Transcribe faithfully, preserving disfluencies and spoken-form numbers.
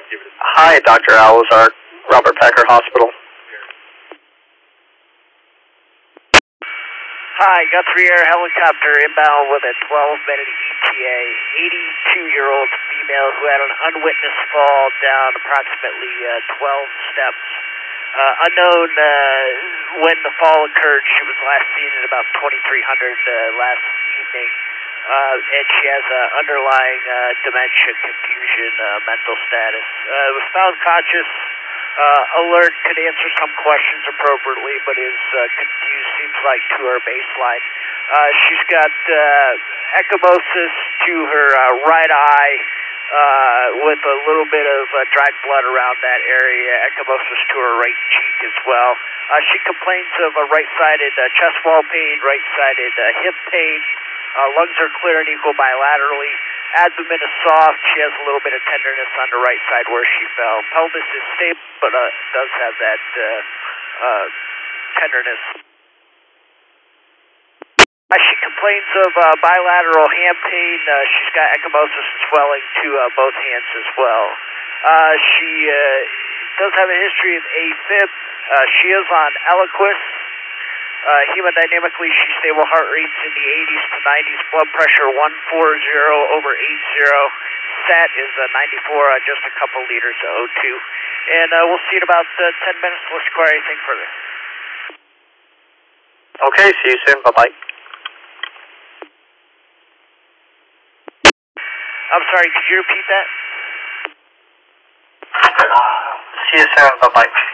Hi, Doctor Alazar, Robert Packer Hospital. Hi, Guthrie Air helicopter inbound with a twelve minute E T A. eighty-two-year-old female who had an unwitnessed fall down approximately uh, twelve steps. Uh, unknown uh, when the fall occurred. She was last seen at about twenty-three hundred uh, last evening. Uh, and she has uh, underlying uh, dementia, confusion, uh, mental status. Uh, was found conscious, uh, alert, could answer some questions appropriately, but is uh, confused, seems like, to her baseline. Uh, she's got uh, ecchymosis to her uh, right eye uh, with a little bit of uh, dried blood around that area, ecchymosis to her right cheek as well. Uh, she complains of a right-sided uh, chest wall pain, right-sided uh, hip pain. Uh, lungs are clear and equal bilaterally. Abdomen is soft. She has a little bit of tenderness on the right side where she fell. Pelvis is stable, but uh, does have that uh, uh, tenderness. Uh, she complains of uh, bilateral hand pain. Uh, she's got ecchymosis and swelling to uh, both hands as well. Uh, she uh, does have a history of AFib. Uh, she is on Eliquis. Uh, hemodynamically, she's stable, heart rates in the eighties to nineties, blood pressure one forty over eighty. Sat is uh, ninety-four, uh, just a couple liters of O two. And uh, we'll see in about uh, ten minutes unless you require anything further. Okay, see you soon. Bye-bye. I'm sorry, could you repeat that? See you soon. Bye-bye.